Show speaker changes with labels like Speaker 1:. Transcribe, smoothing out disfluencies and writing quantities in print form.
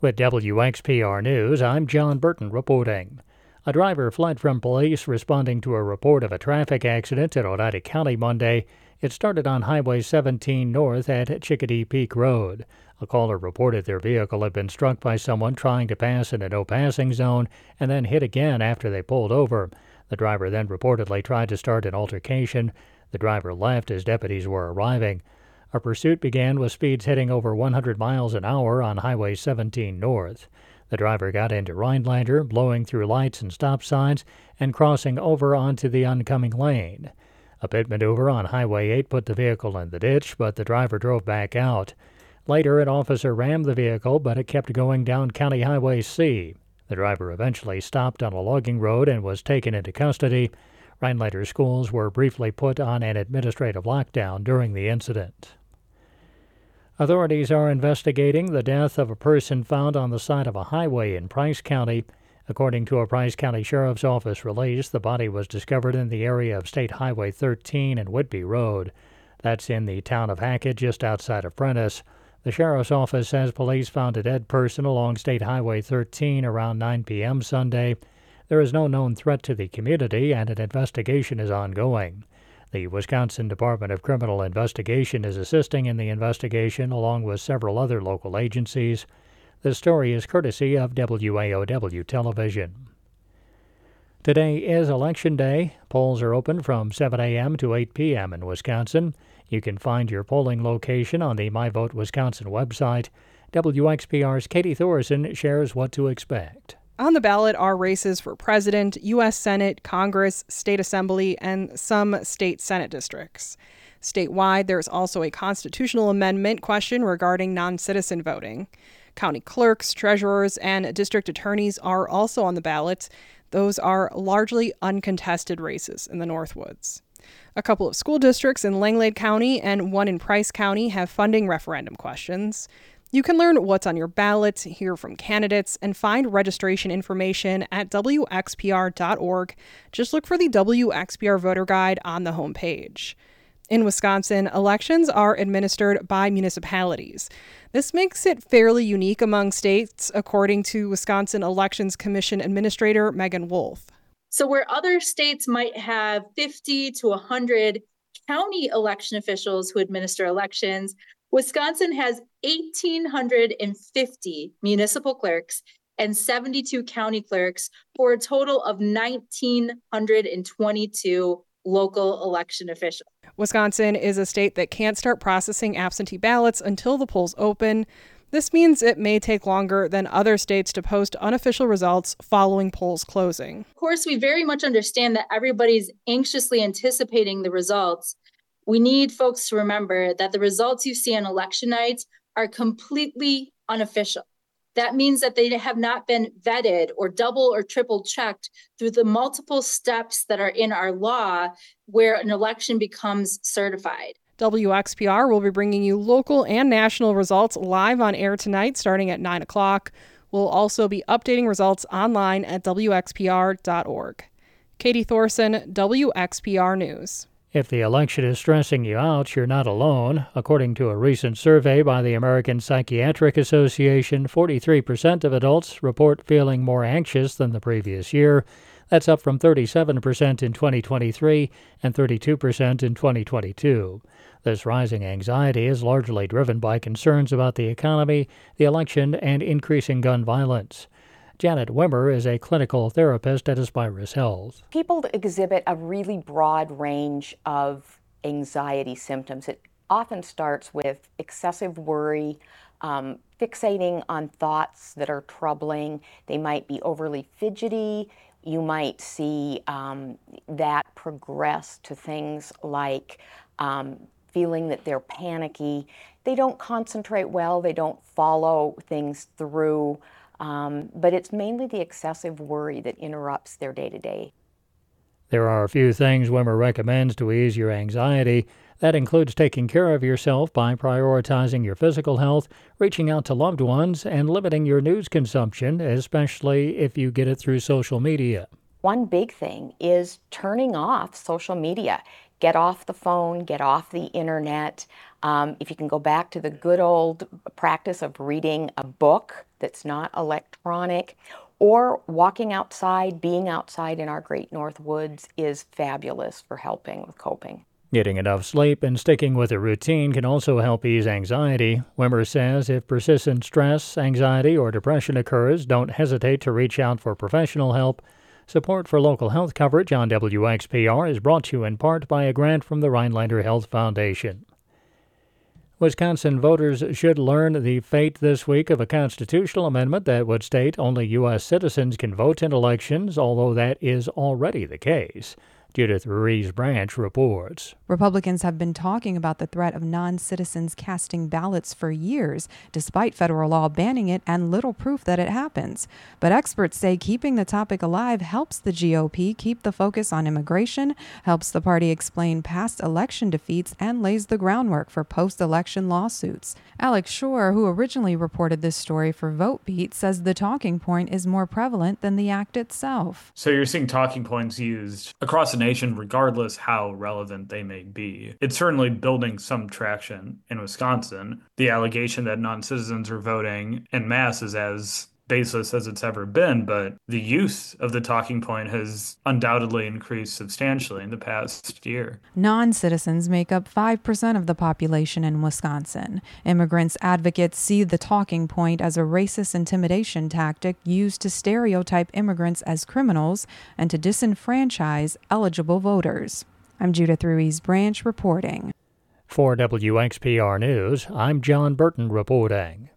Speaker 1: With WXPR News, I'm John Burton reporting. A driver fled from police responding to a report of a traffic accident in Oneida County Monday. It started on Highway 17 north at Chickadee Peak Road. A caller reported their vehicle had been struck by someone trying to pass in a no-passing zone and then hit again after they pulled over. The driver then reportedly tried to start an altercation. The driver left as deputies were arriving. A pursuit began with speeds hitting over 100 miles an hour on Highway 17 north. The driver got into Rhinelander, blowing through lights and stop signs and crossing over onto the oncoming lane. A pit maneuver on Highway 8 put the vehicle in the ditch, but the driver drove back out. Later, an officer rammed the vehicle, but it kept going down County Highway C. The driver eventually stopped on a logging road and was taken into custody. Rhinelander schools were briefly put on an administrative lockdown during the incident. Authorities are investigating the death of a person found on the side of a highway in Price County. According to a Price County Sheriff's Office release, the body was discovered in the area of State Highway 13 and Whitby Road. That's in the town of Hackett, just outside of Prentice. The Sheriff's Office says police found a dead person along State Highway 13 around 9 p.m. Sunday. There is no known threat to the community, and an investigation is ongoing. The Wisconsin Department of Criminal Investigation is assisting in the investigation along with several other local agencies. This story is courtesy of WAOW Television. Today is Election Day. Polls are open from 7 a.m. to 8 p.m. in Wisconsin. You can find your polling location on the My Vote Wisconsin website. WXPR's Katie Thorson shares what to expect.
Speaker 2: On the ballot are races for president, U.S. Senate, Congress, state assembly, and some state Senate districts. Statewide, there's also a constitutional amendment question regarding non-citizen voting. County clerks, treasurers, and district attorneys are also on the ballot. Those are largely uncontested races in the Northwoods. A couple of school districts in Langlade County and one in Price County have funding referendum questions. You can learn what's on your ballot, hear from candidates, and find registration information at WXPR.org. Just look for the WXPR voter guide on the homepage. In Wisconsin, elections are administered by municipalities. This makes it fairly unique among states, according to Wisconsin Elections Commission Administrator Megan Wolf.
Speaker 3: So where other states might have 50 to 100 county election officials who administer elections, Wisconsin has 1,850 municipal clerks and 72 county clerks for a total of 1,922 local election officials.
Speaker 2: Wisconsin is a state that can't start processing absentee ballots until the polls open. This means it may take longer than other states to post unofficial results following polls closing.
Speaker 3: Of course, we very much understand that everybody's anxiously anticipating the results. We need folks to remember that the results you see on election nights are completely unofficial. That means that they have not been vetted or double or triple checked through the multiple steps that are in our law where an election becomes certified.
Speaker 2: WXPR will be bringing you local and national results live on air tonight starting at 9 o'clock. We'll also be updating results online at WXPR.org. Katie Thorson, WXPR News.
Speaker 1: If the election is stressing you out, you're not alone. According to a recent survey by the American Psychiatric Association, 43% of adults report feeling more anxious than the previous year. That's up from 37% in 2023 and 32% in 2022. This rising anxiety is largely driven by concerns about the economy, the election, and increasing gun violence. Janet Wimmer is a clinical therapist at Aspirus Health.
Speaker 4: People exhibit a really broad range of anxiety symptoms. It often starts with excessive worry, fixating on thoughts that are troubling. They might be overly fidgety. You might see that progress to things like feeling that they're panicky. They don't concentrate well. They don't follow things through. But it's mainly the excessive worry that interrupts their day-to-day.
Speaker 1: There are a few things Wimmer recommends to ease your anxiety. That includes taking care of yourself by prioritizing your physical health, reaching out to loved ones, and limiting your news consumption, especially if you get it through social media.
Speaker 4: One big thing is turning off social media. Get off the phone, get off the internet. If you can go back to the good old practice of reading a book that's not electronic, or walking outside, being outside in our Great North Woods is fabulous for helping with coping.
Speaker 1: Getting enough sleep and sticking with a routine can also help ease anxiety. Wimmer says if persistent stress, anxiety, or depression occurs, don't hesitate to reach out for professional help. Support for local health coverage on WXPR is brought to you in part by a grant from the Rhinelander Health Foundation. Wisconsin voters should learn the fate this week of a constitutional amendment that would state only U.S. citizens can vote in elections, although that is already the case. Judith Ruiz-Branch reports.
Speaker 5: Republicans have been talking about the threat of non-citizens casting ballots for years, despite federal law banning it and little proof that it happens. But experts say keeping the topic alive helps the GOP keep the focus on immigration, helps the party explain past election defeats, and lays the groundwork for post-election lawsuits. Alex Shore, who originally reported this story for VoteBeat, says the talking point is more prevalent than the act itself.
Speaker 6: So you're seeing talking points used across the nation, regardless how relevant they may be. It's certainly building some traction in Wisconsin. The allegation that non-citizens are voting en masse is as baseless as it's ever been, but the use of the talking point has undoubtedly increased substantially in the past year.
Speaker 5: Non-citizens make up 5% of the population in Wisconsin. Immigrants advocates see the talking point as a racist intimidation tactic used to stereotype immigrants as criminals and to disenfranchise eligible voters. I'm Judith Ruiz-Branch reporting.
Speaker 1: For WXPR News, I'm John Burton reporting.